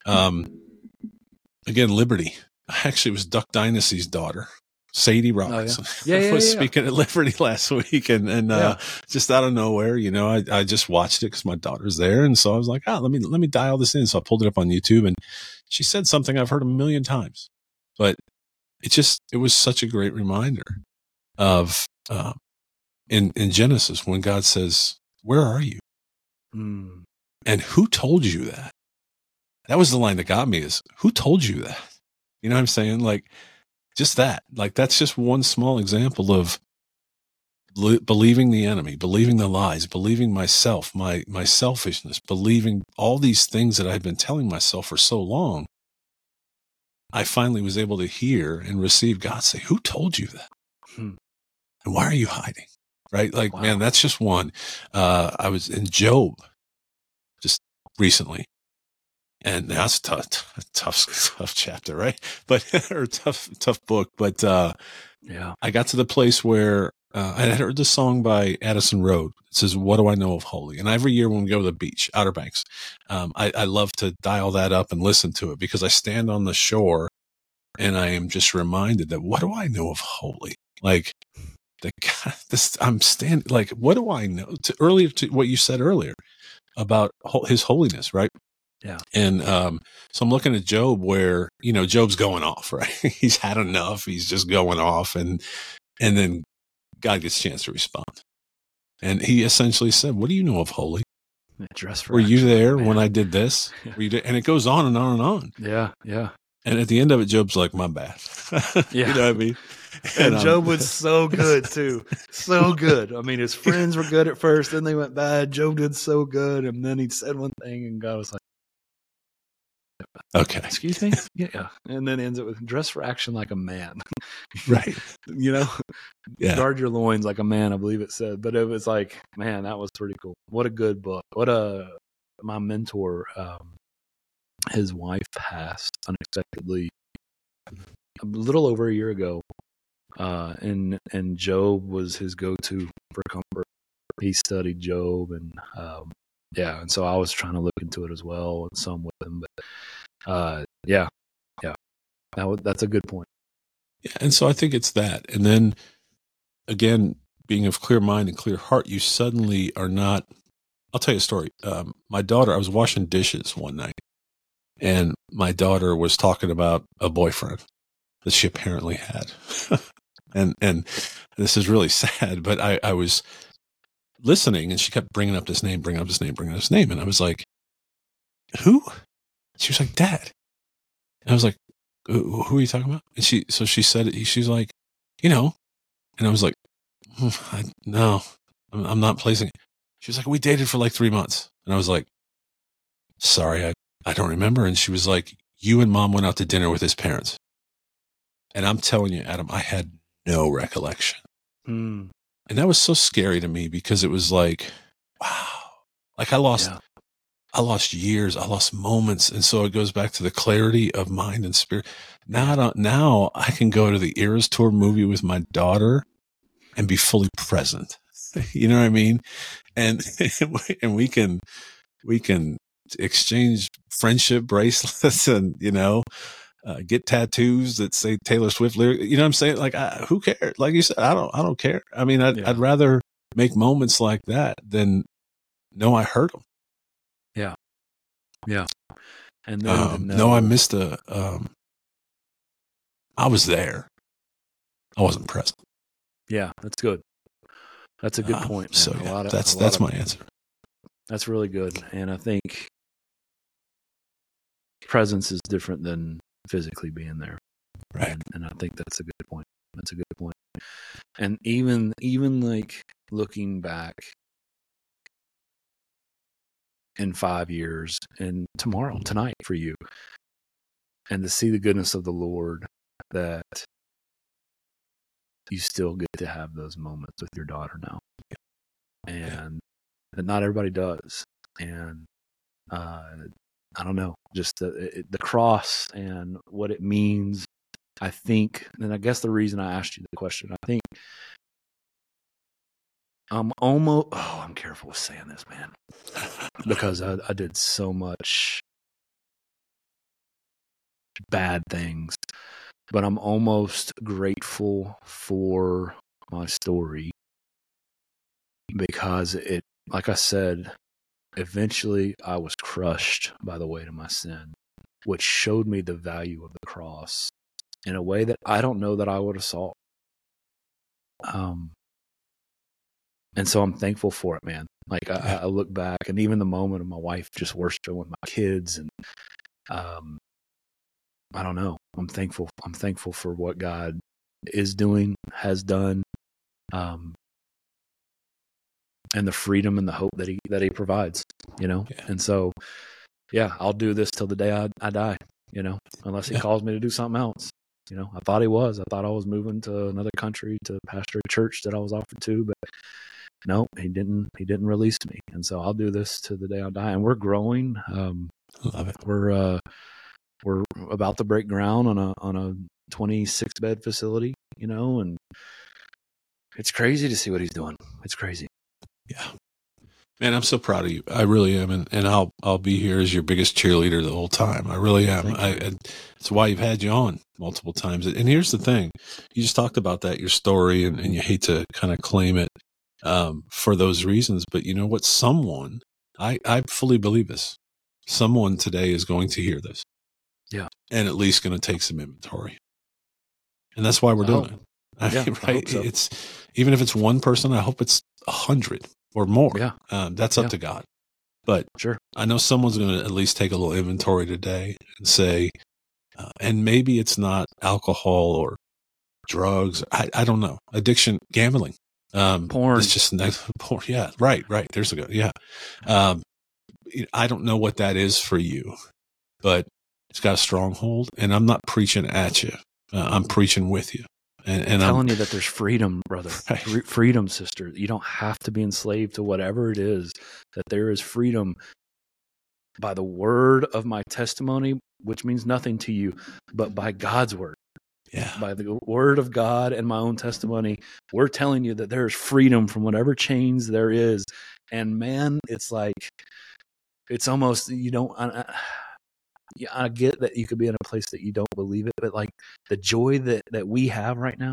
Again, Liberty. I actually was Duck Dynasty's daughter, Sadie Robinson. Was speaking at Liberty last week, and just out of nowhere, you know, I just watched it because my daughter's there, and so I was like, let me dial this in. So I pulled it up on YouTube, and she said something I've heard a million times, but it was such a great reminder of in Genesis when God says, "Where are you?" And who told you that? That was the line that got me, is who told you that? You know what I'm saying? Like, just that. Like, that's just one small example of believing the enemy, believing the lies, believing myself, my selfishness, believing all these things that I've been telling myself for so long, I finally was able to hear and receive God say, "Who told you that? Hmm. And why are you hiding?" Right? Like, Wow. man, that's just one. I was in Job just recently, and that's a tough chapter, right? But or tough book. But Yeah. I got to the place where I had heard the song by Addison Road. It says, "What do I know of holy?" And every year when we go to the beach, Outer Banks, I love to dial that up and listen to it because I stand on the shore and I am just reminded that what do I know of holy? Like the God, I'm standing. Like, what do I know? To what you said earlier about His holiness, right? Yeah. And so I'm looking at Job, where Job's going off, right? He's had enough. He's just going off, and then God gets a chance to respond. And he essentially said, "What do you know of holy? Dress for Were you action like a there when man. I did this? Yeah. Were you there?" And it goes on and on and on. Yeah. Yeah. And at the end of it, Job's like, "My bad." Yeah. You know what I mean? And Job was so good too. So good. I mean, his friends were good at first, then they went bad. Job did so good. And then he said one thing and God was like, Okay. "Excuse me?" Yeah. And then ends it with dress for action like a man. Right. Yeah. Guard your loins like a man, I believe it said. But it was like, man, that was pretty cool. What a good book. My mentor, his wife passed unexpectedly a little over a year ago. And Job was his go-to for comfort. He studied Job, and and so I was trying to look into it as well, and some with him. But that's a good point. Yeah. And so I think it's that. And then again, being of clear mind and clear heart, you suddenly are not. I'll tell you a story. My daughter, I was washing dishes one night, and my daughter was talking about a boyfriend that she apparently had. and this is really sad, but I was listening, and she kept bringing up this name, bringing up this name. And I was like, "Who?" She was like, "Dad." And I was like, "Who are you talking about?" And she said, she's like, and I was like, "No, I'm not placing it." She was like, "We dated for like 3 months." And I was like, "Sorry, I don't remember." And she was like, "You and Mom went out to dinner with his parents." And I'm telling you, Adam, I had no recollection. Hmm. And that was so scary to me because it was like, wow, like I lost years, I lost moments. And so it goes back to the clarity of mind and spirit. Now I can go to the Eras Tour movie with my daughter and be fully present. You know what I mean? And, and we can exchange friendship bracelets and, get tattoos that say Taylor Swift lyrics. You know what I'm saying? Like, who cares? Like you said, I don't care. I mean, I'd rather make moments like that than know I hurt them. Yeah. Yeah. And then no, I missed I was there. I wasn't present. Yeah, that's good. That's a good point, man. So yeah, that's my answer. That's really good. And I think presence is different than physically being there. Right. And I think that's a good point. That's a good point. And even like looking back in 5 years and tonight for you, and to see the goodness of the Lord, that you still get to have those moments with your daughter now. And that not everybody does. And I don't know, just the cross and what it means. I think, and I guess the reason I asked you the question, I think I'm careful with saying this, man, because I did so much bad things, but I'm almost grateful for my story because it, like I said, eventually I was crushed by the weight of my sin, which showed me the value of the cross in a way that I don't know that I would have saw. And so I'm thankful for it, man. Like I look back, and even the moment of my wife just worshiping with my kids, and I don't know. I'm thankful. I'm thankful for what God is doing, has done. the freedom and the hope that he provides, Yeah. And so, yeah, I'll do this till the day I die, unless he calls me to do something else. I thought he was. I thought I was moving to another country to pastor a church that I was offered to, but no, he didn't release me. And so I'll do this to the day I die. And we're growing. Love it. We're about to break ground on a 26 bed facility, and it's crazy to see what he's doing. It's crazy. Yeah. Man, I'm so proud of you. I really am. And I'll be here as your biggest cheerleader the whole time. I really am. It's why you've had you on multiple times. And here's the thing. You just talked about that, your story, and you hate to kind of claim it for those reasons. But you know what? Someone, I fully believe this. Someone today is going to hear this. Yeah. And at least going to take some inventory. And that's why we're doing it. Yeah, right? I hope so. It's even if it's one person, I hope it's 100 or more. Yeah. That's up to God. But sure, I know someone's going to at least take a little inventory today and say, and maybe it's not alcohol or drugs. I don't know. Addiction, gambling, porn. It's just porn. Yeah. Right. There's a good. Yeah. I don't know what that is for you, but it's got a stronghold, and I'm not preaching at you. I'm preaching with you. And I'm telling you that there's freedom, brother. Right. Freedom, sister. You don't have to be enslaved to whatever it is. That there is freedom by the word of my testimony, which means nothing to you, but by God's word. Yeah. By the word of God and my own testimony, we're telling you that there is freedom from whatever chains there is. And man, it's like, it's almost, you don't, I get that you could be in a place that you don't believe it, but like the joy that we have right now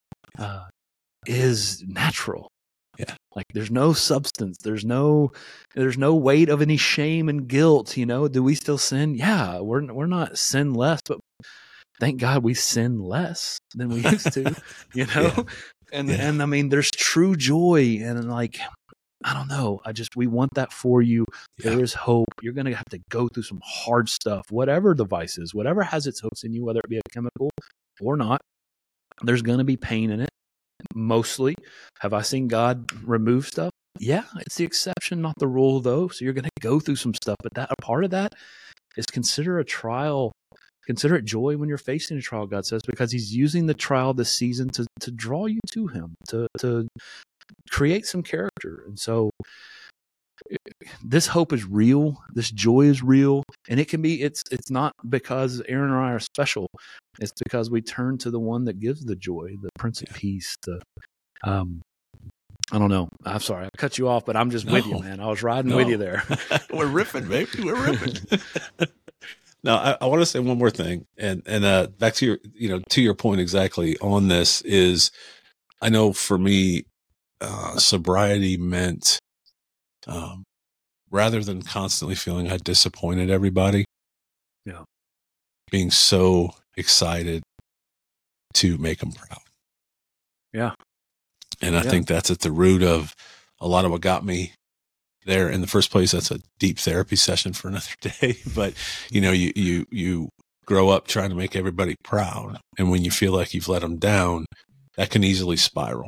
is natural. Yeah. Like there's no substance. There's no weight of any shame and guilt. Do we still sin? Yeah, we're not sinless, but thank God we sin less than we used to, Yeah. And I mean, there's true joy, and like, I don't know. We want that for you. Yeah. There is hope. You're going to have to go through some hard stuff, whatever the vice is, whatever has its hooks in you, whether it be a chemical or not, there's going to be pain in it. Mostly. Have I seen God remove stuff? Yeah, it's the exception, not the rule though. So you're going to go through some stuff, but a part of that is consider a trial. Consider it joy when you're facing a trial, God says, because he's using the trial this season to draw you to him, to create some character. And so this hope is real. This joy is real. And it can be, it's not because Aaron and I are special. It's because we turn to the one that gives the joy, the Prince of Peace. I don't know. I'm sorry. I cut you off, but I'm just with you, man. I was riding with you there. We're riffing, baby. We're riffing. Now, I want to say one more thing. And back to your point exactly on this is, I know for me, sobriety meant, rather than constantly feeling I disappointed everybody, being so excited to make them proud. Yeah. And I think that's at the root of a lot of what got me there in the first place. That's a deep therapy session for another day. But, you grow up trying to make everybody proud. And when you feel like you've let them down, that can easily spiral.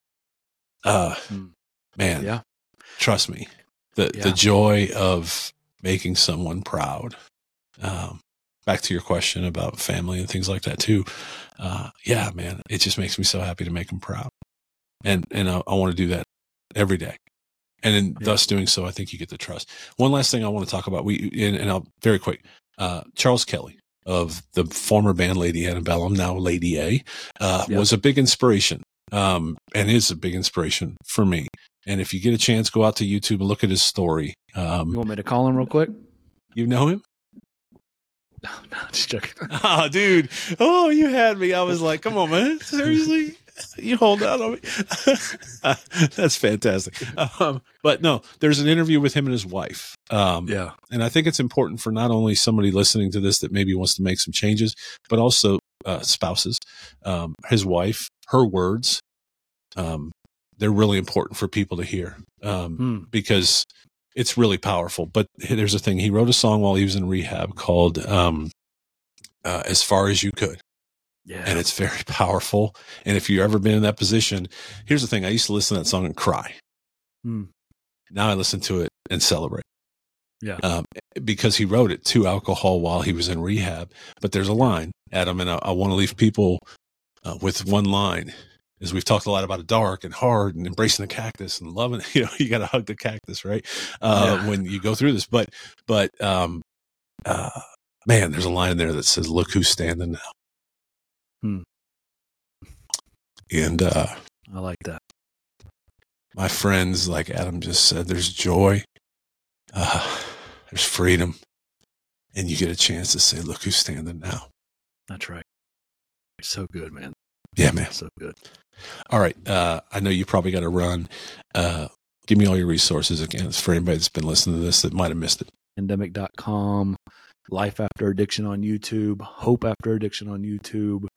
Man, trust me, the joy of making someone proud. Back to your question about family and things like that too. Yeah, man, it just makes me so happy to make them proud. And I want to do that every day. And in thus doing so, I think you get the trust. One last thing I want to talk about, and I'll very quick, Charles Kelly of the former band Lady Antebellum, now Lady A, was a big inspiration, and is a big inspiration for me. And if you get a chance, go out to YouTube and look at his story. You want me to call him real quick? You know him? No, just joking. Oh, dude. Oh, you had me. I was like, come on, man. Seriously? You hold out on me. That's fantastic. But no, there's an interview with him and his wife. And I think it's important for not only somebody listening to this that maybe wants to make some changes, but also spouses, his wife, her words. They're really important for people to hear because it's really powerful. But there's a thing. He wrote a song while he was in rehab called As Far As You Could. Yeah. And it's very powerful. And if you've ever been in that position, here's the thing. I used to listen to that song and cry. Now I listen to it and celebrate. Yeah. Because he wrote it to alcohol while he was in rehab. But there's a line, Adam, and I want to leave people with one line. As we've talked a lot about dark and hard and embracing the cactus and loving, you got to hug the cactus, right? When you go through this, but man, there's a line in there that says, "Look who's standing now." And I like that. My friends, like Adam just said, there's joy, there's freedom, and you get a chance to say, "Look who's standing now." That's right. So good, man. Yeah, man. So good. All right. I know you probably got to run. Give me all your resources again for anybody that's been listening to this that might have missed it. Pandemic.com, Life After Addiction on YouTube, Hope After Addiction on YouTube.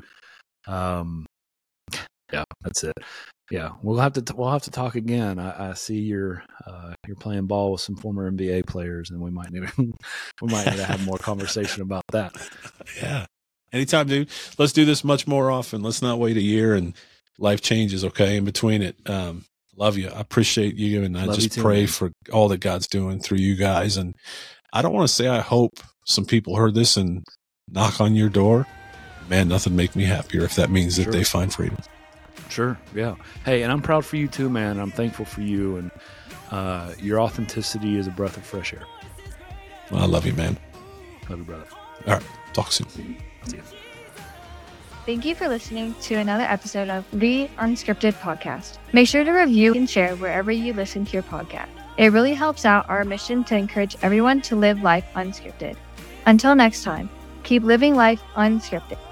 Yeah, that's it. Yeah, we'll have to talk again. I see you're playing ball with some former NBA players, and we might need to have more conversation about that. Yeah, anytime, dude. Let's do this much more often. Let's not wait a year and life changes. Okay, in between it. Love you. I appreciate you, and I just pray for all that God's doing through you guys. And I don't want to say I hope some people heard this and knock on your door. Man, nothing make me happier if that means that they find freedom. Sure. Yeah. Hey, and I'm proud for you too, man. I'm thankful for you, and your authenticity is a breath of fresh air. Well, I love you, man. Love you, brother. All right. Talk soon. See you. Thank you for listening to another episode of the Unscripted Podcast. Make sure to review and share wherever you listen to your podcast. It really helps out our mission to encourage everyone to live life unscripted. Until next time, keep living life unscripted.